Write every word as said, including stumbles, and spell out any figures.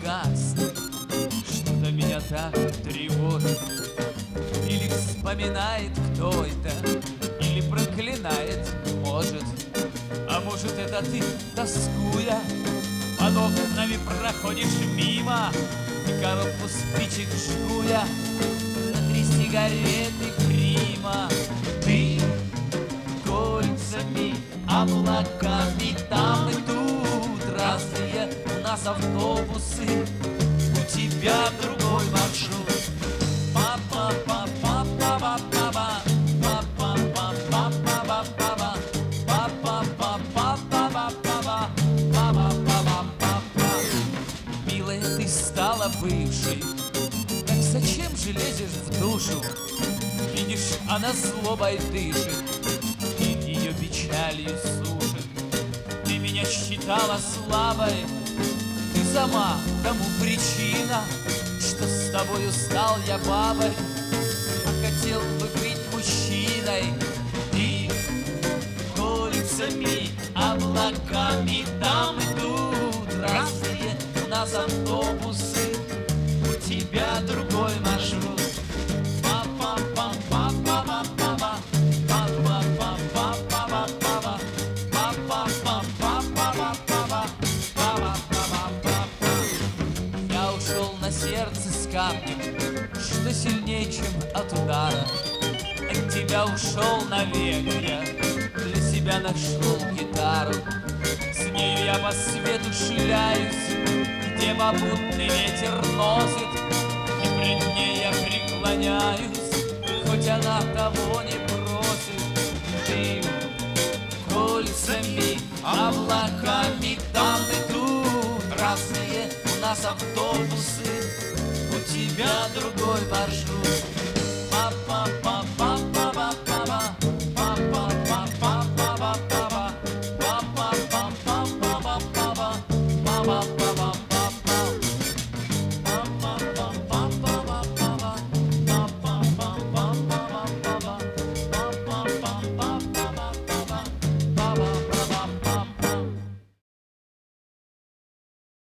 гаснет, что-то меня так тревожит. Или вспоминает кто это, или проклинает, может. А может, это ты, тоскуя, под окнами проходишь мимо, и коробку спичек жгуя на три сигареты прима. Ты кольцами, облаками там и тут разные у нас автобусы, у тебя другой маршрут. Милая, ты стала бывшей, так зачем же лезешь в душу? Видишь, она злобой дышит и ее печалью сушит. Ты меня считала слабой, ты сама тому причина, что с тобою стал я бабой, а хотел бы быть мужчиной. Ты улицами, облаками там и тут разные у нас автобусы, у тебя другой маршрут. Я ушел на сердце с камнем, что сильнее, чем от удара. От тебя ушел навек я, для себя нашел гитару. С нею я по свету шляюсь, где попутный ветер носит, и пред ней я преклоняюсь, хоть она того не просит. Ты кольцами, облаками там и тут разные у нас автобусы,